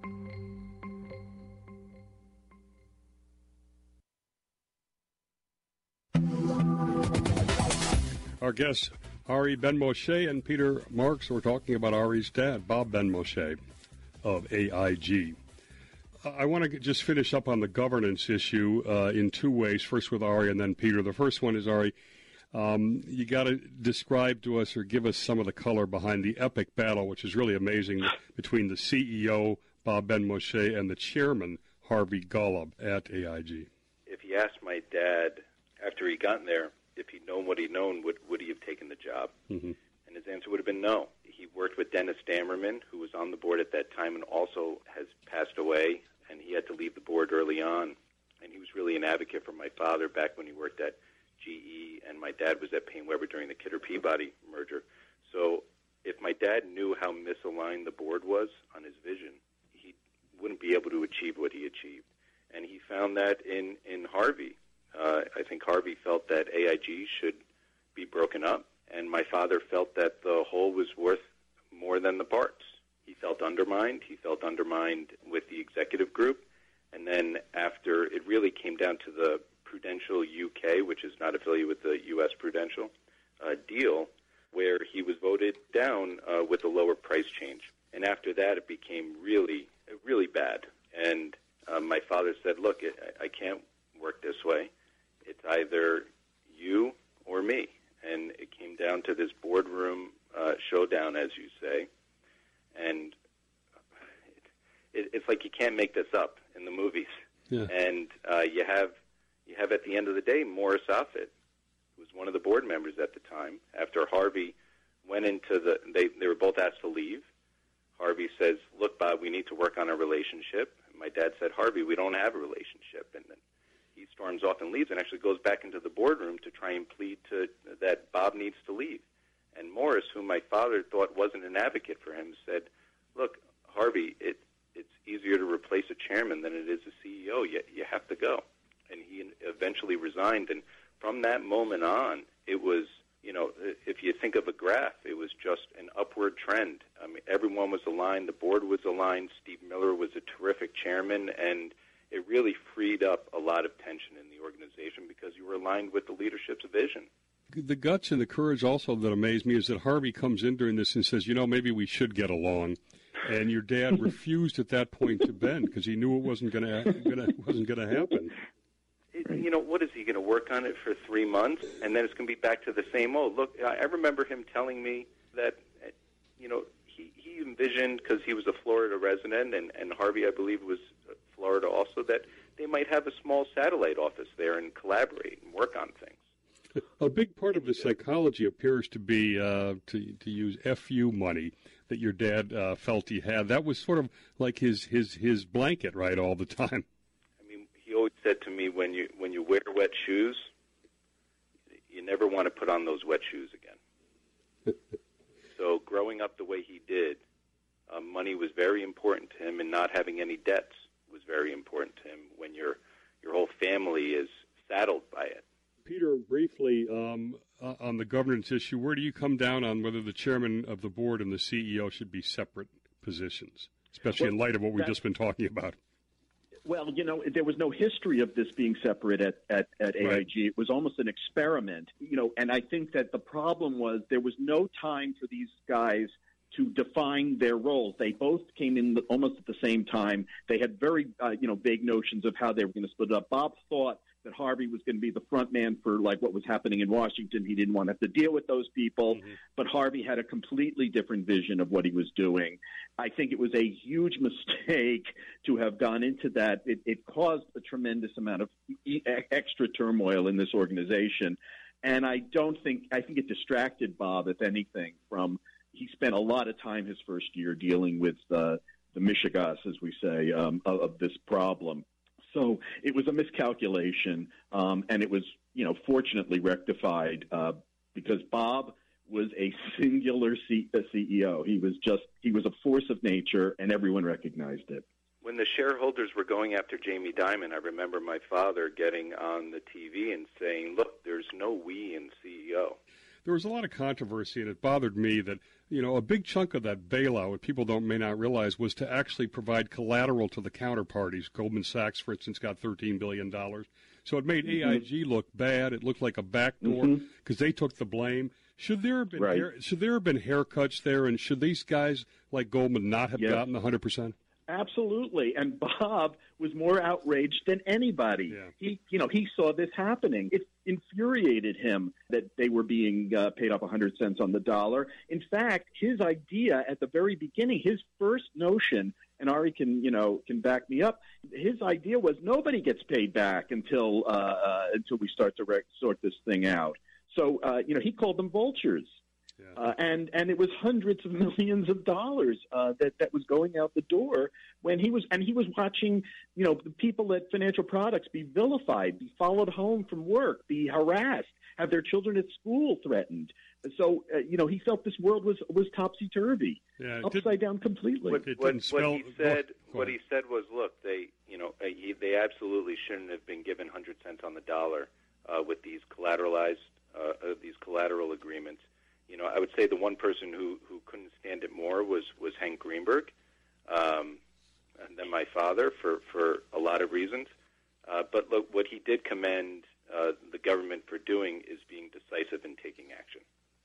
Our guests, Ari Ben-Moshe and Peter Marks. We're talking about Ari's dad, Bob Ben-Moshe of A I G. I want to just finish up on the governance issue uh, in two ways, first with Ari and then Peter. The first one is, Ari, Um, you got to describe to us or give us some of the color behind the epic battle, which is really amazing, between the C E O, Bob Ben-Moshe, and the chairman, Harvey Golub, at A I G. If you asked my dad after he got there if he'd known what he'd known, would, would he have taken the job? Mm-hmm. And his answer would have been no. He worked with Dennis Dammerman, who was on the board at that time and also has passed away, and he had to leave the board early on. And he was really an advocate for my father back when he worked at G E, and my dad was at Payne Weber during the Kidder-Peabody merger. So if my dad knew how misaligned the board was on his vision, he wouldn't be able to achieve what he achieved. And he found that in, in Harvey. Uh, I think Harvey felt that A I G should be broken up, and my father felt that the whole was worth more than the parts. He felt undermined. He felt undermined with the executive group. And then after it really came down to the Prudential U K, which is not affiliated with the U S Prudential uh, deal, where he was voted down uh, with a lower price change. And after that, it became really, really bad. And uh, my father said, look, I, I can't work this way. It's either you or me. And it came down to this boardroom uh, showdown, as you say. And it, it's like you can't make this up in the movies. Yeah. And uh, you have... You have, at the end of the day, Morris Offit, who was one of the board members at the time. After Harvey went into the, they, they were both asked to leave. Harvey says, look, Bob, we need to work on our relationship. And my dad said, Harvey, we don't have a relationship. And then he storms off and leaves and actually goes back into the boardroom to try and plead to, that Bob needs to leave. And Morris, whom my father thought wasn't an advocate for him, said, look, Harvey, it, it's easier to replace a chairman than it is a C E O. You, you have to go. And he eventually resigned. And from that moment on, it was, you know, if you think of a graph, it was just an upward trend. I mean, everyone was aligned. The board was aligned. Steve Miller was a terrific chairman. And it really freed up a lot of tension in the organization because you were aligned with the leadership's vision. The guts and the courage also that amaze me is that Harvey comes in during this and says, you know, maybe we should get along. And your dad refused at that point to bend because he knew it wasn't going to wasn't going to happen. You know, what is he going to work on it for three months, and then it's going to be back to the same old? Look, I remember him telling me that, you know, he, he envisioned, because he was a Florida resident, and, and Harvey, I believe, was Florida also, that they might have a small satellite office there and collaborate and work on things. A big part of the psychology appears to be, uh, to, to use F U money, that your dad uh, felt he had. That was sort of like his, his, his blanket, right, all the time. He always said to me, when you when you wear wet shoes, you never want to put on those wet shoes again. So growing up the way he did, uh, money was very important to him, and not having any debts was very important to him when you're your whole family is saddled by it. Peter, briefly, um, uh, on the governance issue, where do you come down on whether the chairman of the board and the C E O should be separate positions, especially Well, in light of what we've that- just been talking about? Well, you know, there was no history of this being separate at, at, at A I G. It was almost an experiment, you know, and I think that the problem was there was no time for these guys to define their roles. They both came in the, almost at the same time. They had very, uh, you know, vague notions of how they were going to split it up. Bob thought that Harvey was going to be the front man for, like, what was happening in Washington. He didn't want to have to deal with those people. Mm-hmm. But Harvey had a completely different vision of what he was doing. I think it was a huge mistake to have gone into that. It, it caused a tremendous amount of e- extra turmoil in this organization. And I don't think – I think it distracted Bob, if anything, from – he spent a lot of time his first year dealing with uh, the mishigas, as we say, um, of, of this problem. So it was a miscalculation, um, and it was, you know, fortunately rectified uh, because Bob was a singular C- a C E O. He was just he was a force of nature, and everyone recognized it. When the shareholders were going after Jamie Dimon, I remember my father getting on the T V and saying, "Look, there's no we in C E O." There was a lot of controversy, and it bothered me that, you know, a big chunk of that bailout, what people don't may not realize, was to actually provide collateral to the counterparties. Goldman Sachs, for instance, got thirteen billion dollars. So it made mm-hmm. A I G look bad. It looked like a backdoor because mm-hmm. they took the blame. Should there have been right. hair, should there have been haircuts there, and should these guys like Goldman not have yes. gotten one hundred percent? Absolutely, and Bob was more outraged than anybody. Yeah. He, you know, he saw this happening. It infuriated him that they were being uh, paid off one hundred cents on the dollar. In fact, his idea at the very beginning, his first notion, and Ari can, you know, can back me up. His idea was nobody gets paid back until uh, uh, until we start to rec- sort this thing out. So, uh, you know, he called them vultures. Yeah. Uh, and and it was hundreds of millions of dollars uh, that that was going out the door when he was and he was watching, you know, the people at Financial Products be vilified, be followed home from work, be harassed, have their children at school threatened. So uh, you know, he felt this world was was topsy turvy, yeah, upside down completely. What, what, what spell, he said, what he said was, look, they you know he, they absolutely shouldn't have been given hundred cents on the dollar uh, with these collateralized uh, uh, these collateral agreements. You know, I would say the one person who, who couldn't stand it more was, was Hank Greenberg, um, and then my father for, for a lot of reasons. Uh, but look, what he did commend uh, the government for doing is being decisive in taking action.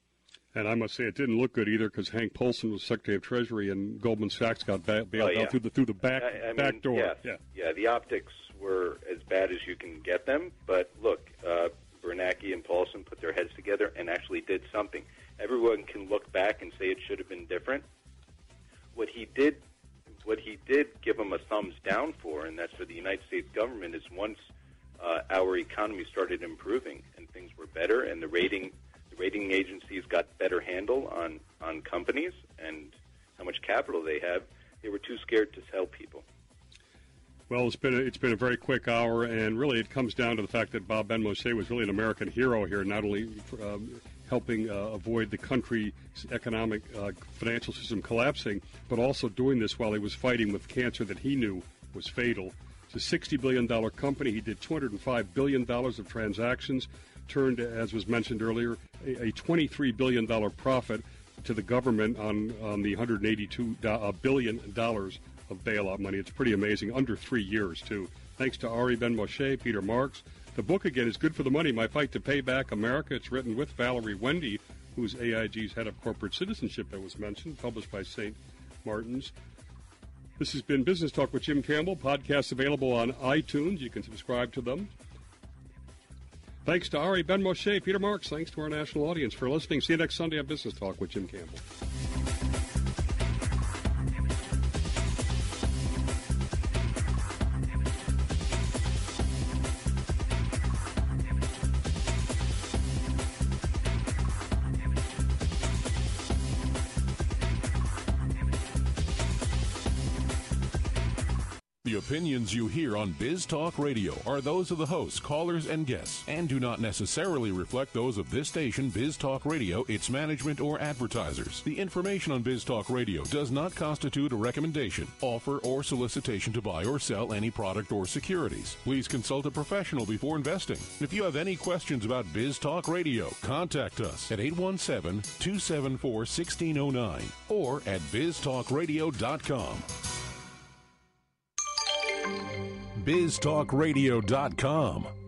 And I must say, it didn't look good either because Hank Paulson was Secretary of Treasury, and Goldman Sachs got ba- bailed oh, yeah. out through the through the back I, I back mean, door. Yes, yeah, yeah. The optics were as bad as you can get them. But look, uh, Bernanke and Paulson put their heads together and actually did something. Everyone can look back and say it should have been different. What he did, what he did give him a thumbs down for, and that's for the United States government, is once uh, our economy started improving and things were better, and the rating, the rating agencies got better handle on, on companies and how much capital they have, they were too scared to tell people. Well, it's been a, it's been a very quick hour, and really it comes down to the fact that Bob Benmosche was really an American hero here, not only for, um, helping uh, avoid the country's economic uh, financial system collapsing, but also doing this while he was fighting with cancer that he knew was fatal. It's a sixty billion dollars company. He did two hundred five billion dollars of transactions, turned, as was mentioned earlier, a, a twenty-three billion dollars profit to the government on, on the one hundred eighty-two billion dollars of bailout money. It's pretty amazing, under three years, too. Thanks to Ari Benmosche, Peter Marks. The book, again, is Good for the Money, My Fight to Pay Back America. It's written with Valerie Wendy, who's A I G's head of corporate citizenship that was mentioned, published by Saint Martin's. This has been Business Talk with Jim Campbell. Podcasts available on iTunes. You can subscribe to them. Thanks to Ari Benmosche, Peter Marks. Thanks to our national audience for listening. See you next Sunday on Business Talk with Jim Campbell. The The opinions you hear on Biz Talk Radio are those of the hosts, callers, and guests, and do not necessarily reflect those of this station, Biz Talk Radio, its management, or advertisers. The information on Biz Talk Radio does not constitute a recommendation, offer, or solicitation to buy or sell any product or securities. Please consult a professional before investing. If you have any questions about Biz Talk Radio, contact us at eight one seven, two seven four, one six zero nine or at biz talk radio dot com. biz talk radio dot com.